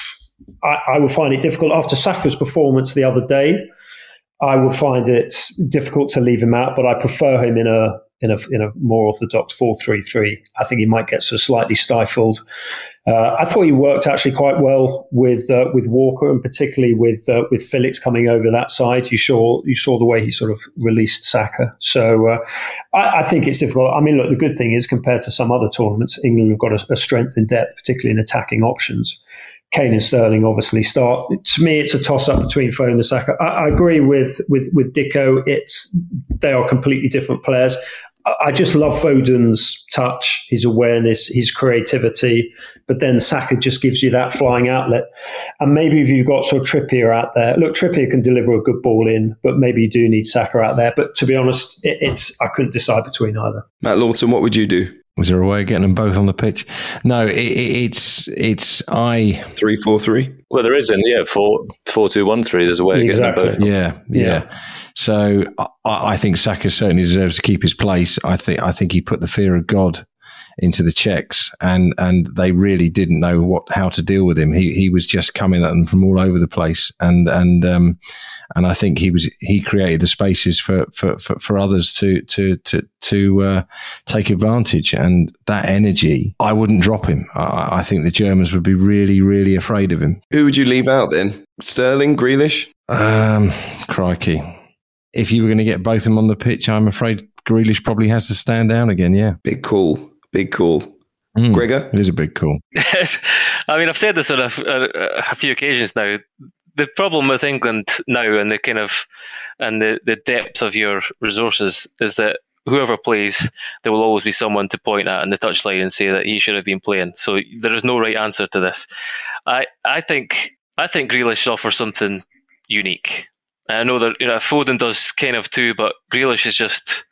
I, I would find it difficult after Saka's performance the other day, I would find it difficult to leave him out, but I prefer him in a in a in a more orthodox four three three, I think he might get so slightly stifled. Uh, I thought he worked actually quite well with uh, with Walker, and particularly with uh, with Felix coming over that side. You saw you saw the way he sort of released Saka. So uh, I, I think it's difficult. I mean, look, the good thing is compared to some other tournaments, England have got a, a strength in depth, particularly in attacking options. Kane and Sterling obviously start. To me, it's a toss-up between Foden and Saka. I, I agree with with with Dicko. It's they are completely different players. I, I just love Foden's touch, his awareness, his creativity. But then Saka just gives you that flying outlet. And maybe if you've got sort of Trippier out there, look, Trippier can deliver a good ball in, but maybe you do need Saka out there. But to be honest, it, it's I couldn't decide between either. Matt Lawton, what would you do? Was there a way of getting them both on the pitch? No, it, it, it's it's I three four three. Well, there isn't. Yeah, four four two one three. There's a way of exactly. getting them both. Yeah, yeah. yeah. So I, I think Saka certainly deserves to keep his place. I think I think he put the fear of God into the Czechs, and and they really didn't know what how to deal with him. He he was just coming at them from all over the place, and and um and I think he was he created the spaces for for, for, for others to to to to uh, take advantage. And that energy, I wouldn't drop him. I, I think the Germans would be really really afraid of him. Who would you leave out then? Sterling, Grealish? Um, crikey! If you were going to get both of them on the pitch, I'm afraid Grealish probably has to stand down again. Yeah, big call. Big call. Mm, Gregor? It is a big call. I mean, I've said this on a, a, a few occasions now. The problem with England now and the kind of and the, the depth of your resources is that whoever plays, there will always be someone to point at in the touchline and say that he should have been playing. So there is no right answer to this. I I think I think Grealish offers something unique. And I know that you know Foden does kind of too, but Grealish is just.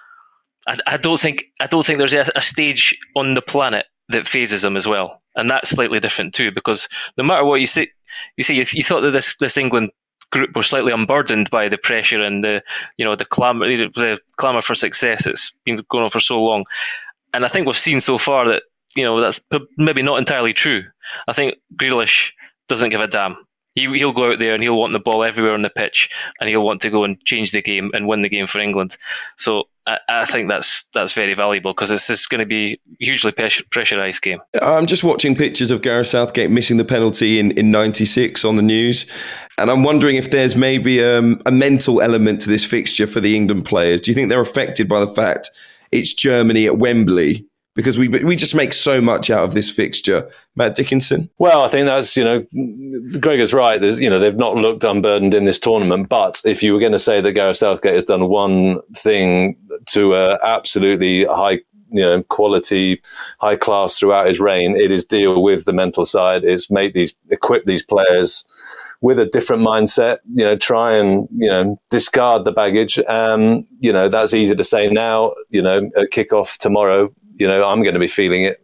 I, I don't think I don't think there's a, a stage on the planet that phases him as well, and that's slightly different too. Because no matter what you say, you say you, you thought that this, this England group were slightly unburdened by the pressure and the you know the clamor the clamor for success that's been going on for so long, and I think we've seen so far that you know that's maybe not entirely true. I think Grealish doesn't give a damn. He, he'll go out there and he'll want the ball everywhere on the pitch, and he'll want to go and change the game and win the game for England. So I, I think that's that's very valuable because this is going to be a hugely pressurised game. I'm just watching pictures of Gareth Southgate missing the penalty in, in ninety-six on the news, and I'm wondering if there's maybe um, a mental element to this fixture for the England players. Do you think they're affected by the fact it's Germany at Wembley? Because we we just make so much out of this fixture. Matt Dickinson? Well, I think that's, you know, Gregor's right. There's, you know, they've not looked unburdened in this tournament. But if you were going to say that Gareth Southgate has done one thing to uh, absolutely high, you know, quality, high class throughout his reign, it is deal with the mental side. It's make these, equip these players with a different mindset, you know, try and, you know, discard the baggage. Um, you know, that's easy to say now, you know, at kickoff tomorrow. You know, I'm going to be feeling it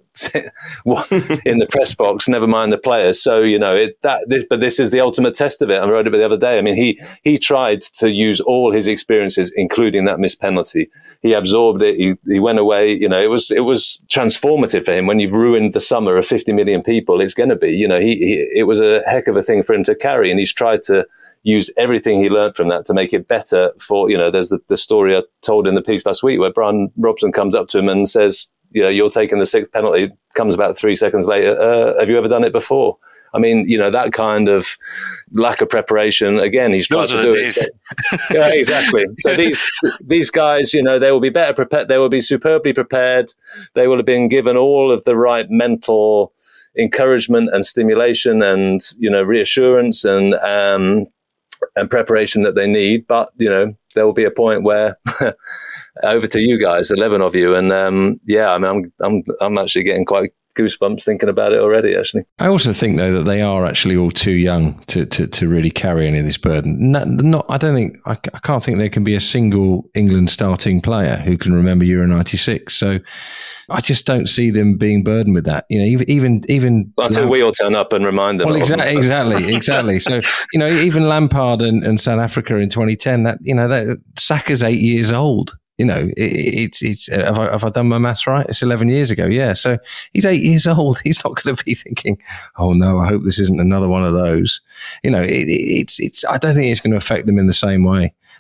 in the press box, never mind the players. So, you know, it's that, this, but this is the ultimate test of it. I wrote it the other day. I mean, he, he tried to use all his experiences, including that missed penalty. He absorbed it. He, he went away. You know, it was, it was transformative for him. When you've ruined the summer of fifty million people, it's going to be, you know, he, he, it was a heck of a thing for him to carry. And he's tried to use everything he learned from that to make it better for, you know, there's the, the story I told in the piece last week where Brian Robson comes up to him and says, you know, you're taking the sixth penalty, comes about three seconds later. Uh, have you ever done it before? I mean, you know, that kind of lack of preparation. Again, he's tried Those to are do the it. days. Yeah, exactly. So these these guys, you know, they will be better prepared. They will be superbly prepared. They will have been given all of the right mental encouragement and stimulation and, you know, reassurance and um, and preparation that they need. But, you know, there will be a point where over to you guys, eleven of you. And um, yeah, I mean, I'm, I'm, I'm actually getting quite goosebumps thinking about it already, actually. I also think, though, that they are actually all too young to, to, to really carry any of this burden. Not, not I don't think, I, I can't think there can be a single England starting player who can remember Euro ninety-six. So I just don't see them being burdened with that. You know, even, even, even until Lamp- we all turn up and remind them. Well, exactly, exactly, exactly. So, you know, even Lampard and, and South Africa in twenty ten, that, you know, that Saka's eight years old. You know, it, it's, it's, uh, have I, have I done my maths right? It's eleven years ago. Yeah. So he's eight years old. He's not going to be thinking, oh no, I hope this isn't another one of those. You know, it, it, it's, it's, I don't think it's going to affect them in the same way.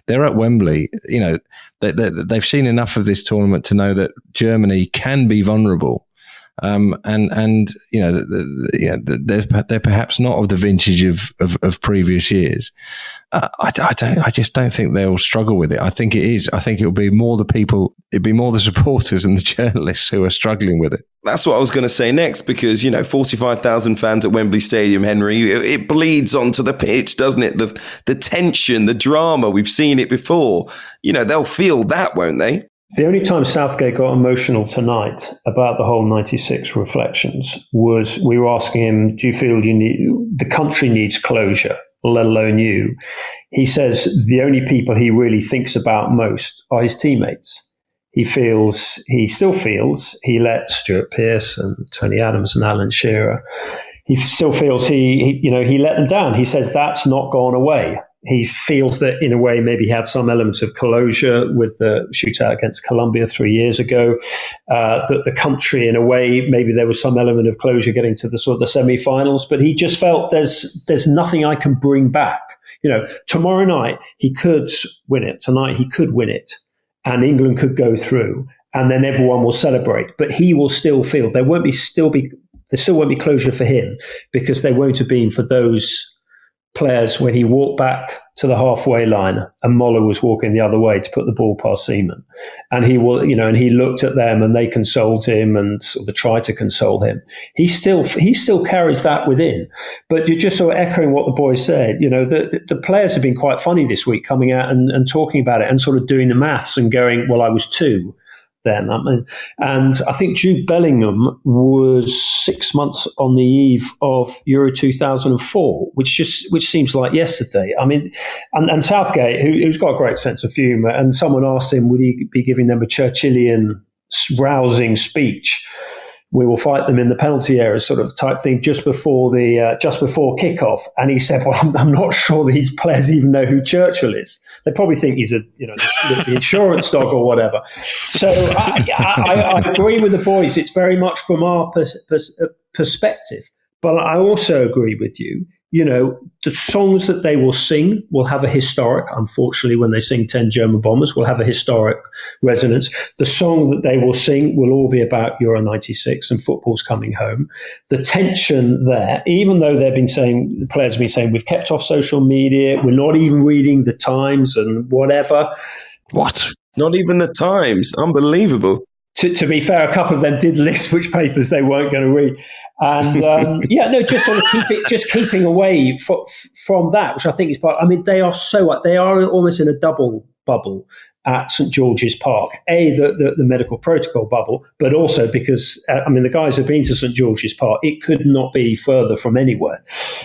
they're at Wembley. You know, they, they, they've seen enough of this tournament to know that Germany can be vulnerable. Um, and, and, you know, the, the, yeah, the, they're, they're perhaps not of the vintage of, of, of previous years. Uh, I, I don't, I just don't think they'll struggle with it. I think it is, I think it'll be more the people, it'd be more the supporters and the journalists who are struggling with it. That's what I was going to say next, because, you know, forty-five thousand fans at Wembley Stadium, Henry, it, it bleeds onto the pitch, doesn't it? The, the tension, the drama, we've seen it before. You know, they'll feel that, won't they? The only time Southgate got emotional tonight about the whole ninety-six reflections was we were asking him, do you feel you need, the country needs closure, let alone you? He says the only people he really thinks about most are his teammates. He feels, he still feels, he let Stuart Pearce and Tony Adams and Alan Shearer, he still feels he, he, you know, he let them down. He says that's not gone away. He feels that in a way maybe he had some elements of closure with the shootout against Colombia three years ago. Uh, that the country, in a way, maybe there was some element of closure getting to the sort of the semi-finals. But he just felt there's there's nothing I can bring back. You know, tomorrow night he could win it. Tonight he could win it, and England could go through, and then everyone will celebrate. But he will still feel there won't be still be there still won't be closure for him, because there won't have been for those players when he walked back to the halfway line and Moller was walking the other way to put the ball past Seaman, and he will, you know, and he looked at them and they consoled him and sort of tried to console him. He still he still carries that within. But you're just sort of echoing what the boys said. You know, the, the, the players have been quite funny this week, coming out and, and talking about it and sort of doing the maths and going, well, I was two then. I mean, and I think Jude Bellingham was six months on the eve of Euro two thousand four, which just which seems like yesterday. I mean, and, and Southgate, who, who's got a great sense of humour, and someone asked him, would he be giving them a Churchillian rousing speech? We will fight them in the penalty area, sort of type thing, just before the uh, just before kickoff. And he said, "Well, I'm, I'm not sure these players even know who Churchill is. They probably think he's a you know the, the insurance dog or whatever." So I, I, I agree with the boys. It's very much from our pers- pers- perspective, but I also agree with you. You know, the songs that they will sing will have a historic, unfortunately, when they sing ten German Bombers, will have a historic resonance. The song that they will sing will all be about Euro ninety-six and football's coming home. The tension there, even though they've been saying, the players have been saying, we've kept off social media, we're not even reading the Times and whatever. What? Not even the Times? Unbelievable. To, to be fair, a couple of them did list which papers they weren't going to read, and um, yeah, no, just sort of keep it, just keeping away for, from that, which I think is part. I mean, they are so they are almost in a double bubble at St George's Park. A, the, the, the medical protocol bubble, but also because uh, I mean, the guys have been to St George's Park. It could not be further from anywhere.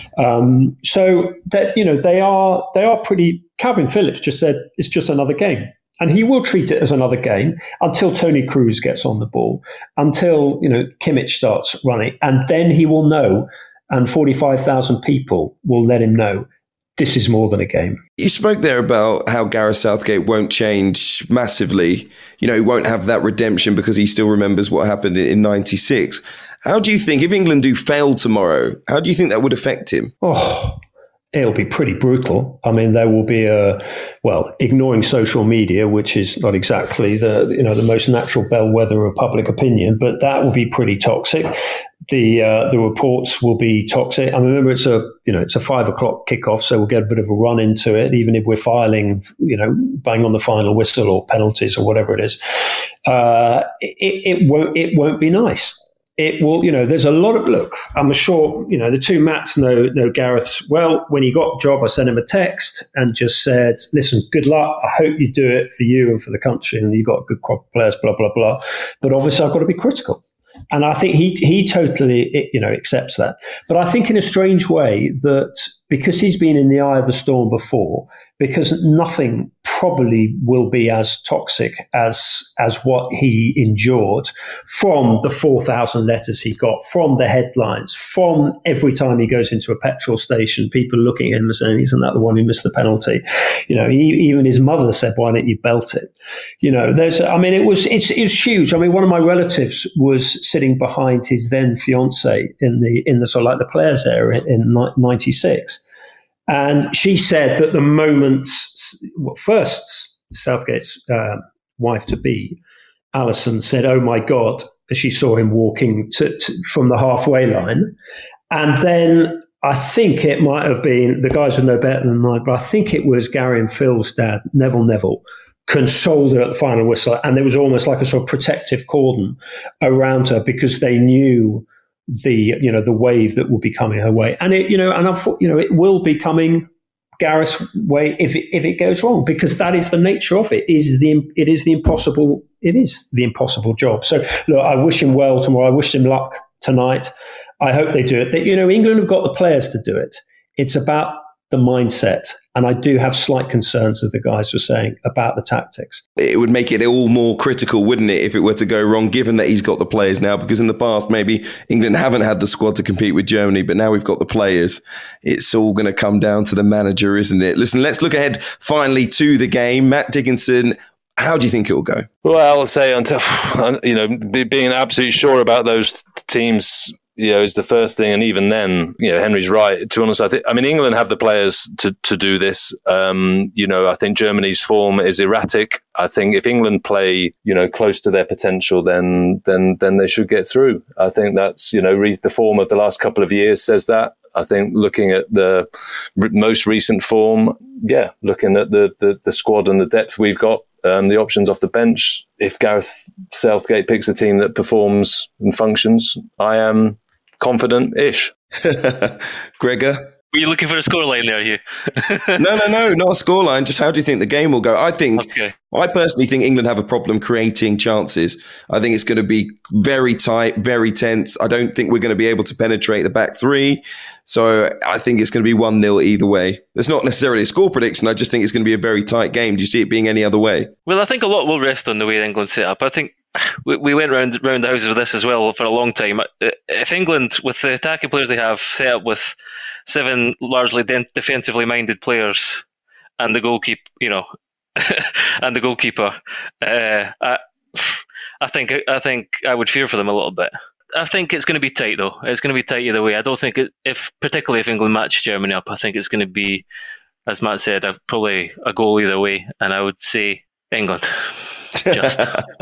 Um, so that you know, they are they are pretty. Calvin Phillips just said it's just another game. And he will treat it as another game until Tony Cruz gets on the ball, until, you know, Kimmich starts running. And then he will know, and forty-five thousand people will let him know, this is more than a game. You spoke there about how Gareth Southgate won't change massively. You know, he won't have that redemption because he still remembers what happened in ninety-six. How do you think, if England do fail tomorrow, how do you think that would affect him? Oh, it'll be pretty brutal. I mean, there will be a, well, ignoring social media, which is not exactly the, you know, the most natural bellwether of public opinion, but that will be pretty toxic. The uh, the reports will be toxic. I mean, remember, it's a you know it's a five o'clock kickoff, so we'll get a bit of a run into it, even if we're filing, you know, bang on the final whistle or penalties or whatever it is. Uh, it, it won't it won't be nice. It will, you know, there's a lot of, look, I'm sure, you know, the two Matts know, know Gareth well. When he got the job, I sent him a text and just said, listen, good luck. I hope you do it for you and for the country, and you've got a good crop of players, blah, blah, blah. But obviously I've got to be critical. And I think he he totally, you know, accepts that. But I think in a strange way that because he's been in the eye of the storm before, because nothing probably will be as toxic as as what he endured from the four thousand letters he got, from the headlines, from every time he goes into a petrol station, people looking at him and saying, isn't that the one who missed the penalty? You know, he, even his mother said, why don't you belt it? You know, there's, I mean, it was, it's, it's huge. I mean, one of my relatives was sitting behind his then fiance in the, in the sort of like the players area in ninety-six. And she said that the moment, well, first, Southgate's uh, wife-to-be, Alison, said, "Oh my God," as she saw him walking to, to, from the halfway line. And then I think it might have been, the guys would know better than I, but I think it was Gary and Phil's dad, Neville Neville, consoled her at the final whistle. And there was almost like a sort of protective cordon around her because they knew the, you know, the wave that would be coming her way. And it, you know, and I thought, you know, it will be coming Gareth's way if it, if it goes wrong, because that is the nature of it. It is the, it is the impossible, it is the impossible job. So look, I wish him well tomorrow. I wish him luck tonight. I hope they do it. They, you know, England have got the players to do it. It's about the mindset. And I do have slight concerns, as the guys were saying, about the tactics. It would make it all more critical, wouldn't it, if it were to go wrong, given that he's got the players now? Because in the past, maybe England haven't had the squad to compete with Germany, but now we've got the players. It's all going to come down to the manager, isn't it? Listen, let's look ahead finally to the game. Matt Dickinson, how do you think it will go? Well, I'll say, until, you know, being absolutely sure about those teams, you know, is the first thing. And even then, you know, Henry's right. To be honest, I think, I mean, England have the players to, to do this. Um, you know, I think Germany's form is erratic. I think if England play, you know, close to their potential, then, then, then they should get through. I think that's, you know, re- the form of the last couple of years says that. I think looking at the r- most recent form, yeah, looking at the, the, the squad and the depth we've got, Um, the options off the bench, if Gareth Southgate picks a team that performs and functions, I am confident-ish. Gregor? Were you looking for a scoreline there, Hugh? no, no, no, not a scoreline. Just how do you think the game will go? I think, okay. I personally think England have a problem creating chances. I think it's going to be very tight, very tense. I don't think we're going to be able to penetrate the back three. So I think it's going to be one nil either way. It's not necessarily a score prediction. I just think it's going to be a very tight game. Do you see it being any other way? Well, I think a lot will rest on the way England set up. I think we, we went round, round the houses with this as well for a long time. If England, with the attacking players they have, set up with seven largely de- defensively minded players and the goalkeeper, you know, and the goalkeeper, uh, I, I think I think I would fear for them a little bit. I think it's going to be tight, though. It's going to be tight either way. I don't think, it, if particularly if England match Germany up, I think it's going to be, as Matt said, probably a goal either way. And I would say England. Just.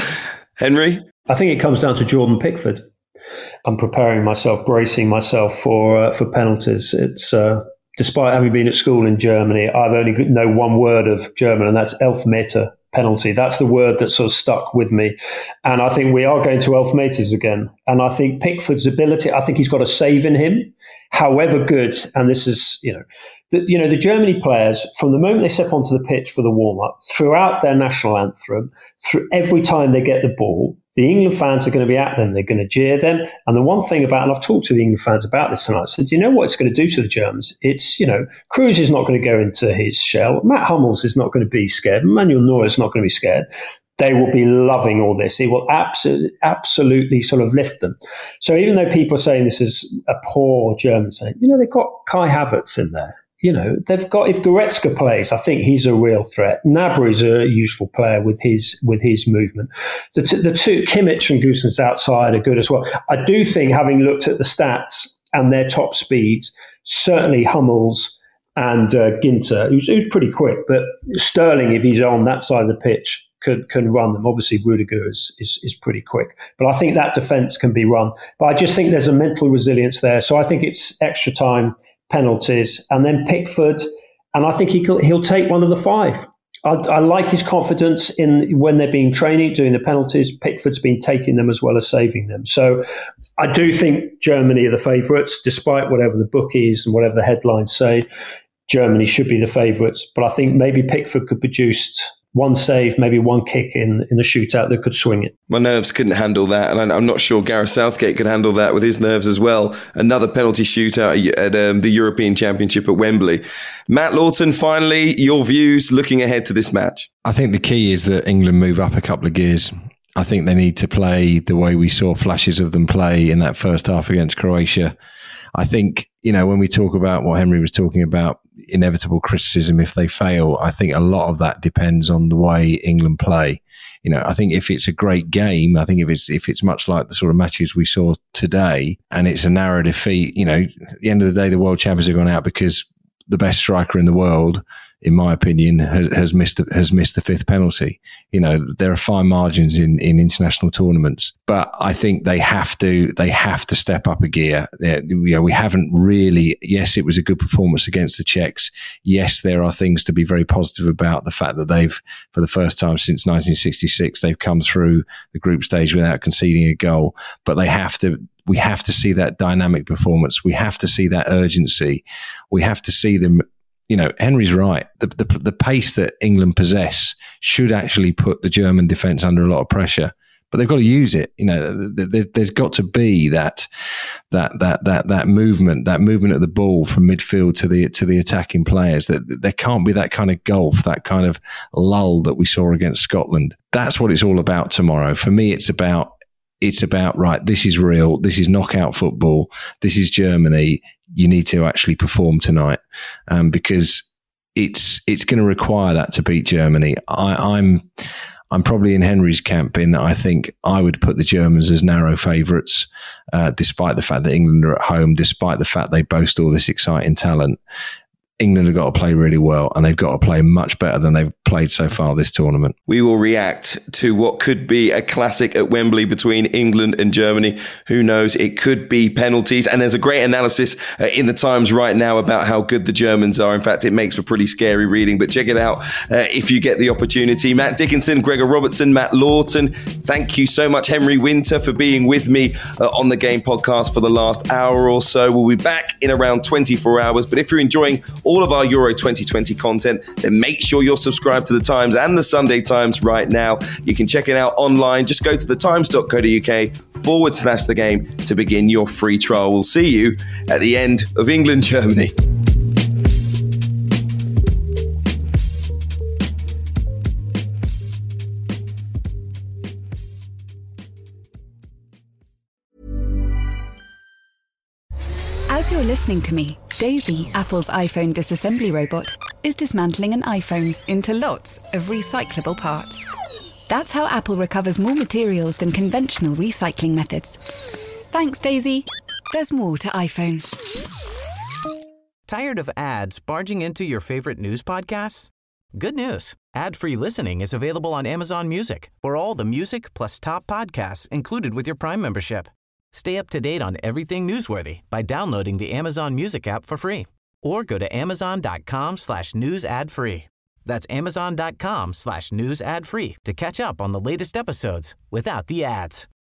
Henry? I think it comes down to Jordan Pickford. I'm preparing myself, bracing myself for uh, for penalties. It's uh, despite having been at school in Germany, I've only know one word of German, and that's Elfmeter. Penalty. That's the word that sort of stuck with me. And I think we are going to Elfmeters again. And I think Pickford's ability, I think he's got a save in him, however good. And this is, you know, the, you know, the Germany players, from the moment they step onto the pitch for the warm-up, throughout their national anthem, through every time they get the ball, the England fans are going to be at them. They're going to jeer them. And the one thing about, and I've talked to the England fans about this tonight, I said, you know what it's going to do to the Germans? It's, you know, Kroos is not going to go into his shell. Matt Hummels is not going to be scared. Manuel Neuer is not going to be scared. They will be loving all this. It will absolutely, absolutely sort of lift them. So even though people are saying this is a poor German saying, you know, they've got Kai Havertz in there. You know, they've got, if Goretzka plays, I think he's a real threat. Gnabry's a useful player with his with his movement. The, t- the two, Kimmich and Goossens outside are good as well. I do think, having looked at the stats and their top speeds, certainly Hummels and uh, Ginter, who's, who's pretty quick, but Sterling, if he's on that side of the pitch, can, can run them. Obviously, Rudiger is, is, is pretty quick. But I think that defence can be run. But I just think there's a mental resilience there. So I think it's extra time, penalties, and then Pickford, and I think he he'll, he'll take one of the five. I, I like his confidence in when they're being training, doing the penalties. Pickford's been taking them as well as saving them. So I do think Germany are the favourites, despite whatever the bookies and whatever the headlines say. Germany should be the favourites, but I think maybe Pickford could produce one save, maybe one kick in, in the shootout that could swing it. My nerves couldn't handle that, and I'm not sure Gareth Southgate could handle that with his nerves as well. Another penalty shootout at um, the European Championship at Wembley. Matt Lawton, finally, your views looking ahead to this match? I think the key is that England move up a couple of gears. I think they need to play the way we saw flashes of them play in that first half against Croatia. I think, you know, when we talk about what Henry was talking about, inevitable criticism if they fail, I think a lot of that depends on the way England play. You know, I think if it's a great game, I think if it's if it's much like the sort of matches we saw today and it's a narrow defeat, you know, at the end of the day, the world champions have gone out because the best striker in the world, in my opinion, has, has missed has missed the fifth penalty. You know, there are fine margins in, in international tournaments, but I think they have to they have to step up a gear. You know, we haven't really. Yes, it was a good performance against the Czechs. Yes, there are things to be very positive about the fact that they've, for the first time since nineteen sixty-six, they've come through the group stage without conceding a goal. But they have to. We have to see that dynamic performance. We have to see that urgency. We have to see them. You know, Henry's right. The, the the pace that England possess should actually put the German defence under a lot of pressure, but they've got to use it. You know, there, there's got to be that that that that that movement, that movement of the ball from midfield to the to the attacking players. That there can't be that kind of gulf, that kind of lull that we saw against Scotland. That's what it's all about tomorrow. For me, it's about it's about right. This is real. This is knockout football. This is Germany. You need to actually perform tonight, um, because it's it's going to require that to beat Germany. I, I'm I'm probably in Henry's camp in that I think I would put the Germans as narrow favourites, uh, despite the fact that England are at home, despite the fact they boast all this exciting talent. England have got to play really well, and they've got to play much better than they've played so far this tournament. We will react to what could be a classic at Wembley between England and Germany. Who knows? It could be penalties. And there's a great analysis uh, in the Times right now about how good the Germans are. In fact, it makes for pretty scary reading, but check it out uh, if you get the opportunity. Matt Dickinson, Gregor Robertson, Matt Lawton, thank you so much. Henry Winter for being with me uh, on the Game podcast for the last hour or so. We'll be back in around twenty-four hours. But if you're enjoying all of our Euro twenty twenty content, then make sure you're subscribed to the Times and the Sunday Times right now. You can check it out online. Just go to thetimes.co.uk forward slash the game to begin your free trial. We'll see you at the end of England, Germany. As you're listening to me, Daisy, Apple's iPhone disassembly robot, is dismantling an iPhone into lots of recyclable parts. That's how Apple recovers more materials than conventional recycling methods. Thanks, Daisy. There's more to iPhone. Tired of ads barging into your favorite news podcasts? Good news. Ad-free listening is available on Amazon Music for all the music plus top podcasts included with your Prime membership. Stay up to date on everything newsworthy by downloading the Amazon Music app for free or go to amazon.com slash news ad free. That's amazon.com slash news ad free to catch up on the latest episodes without the ads.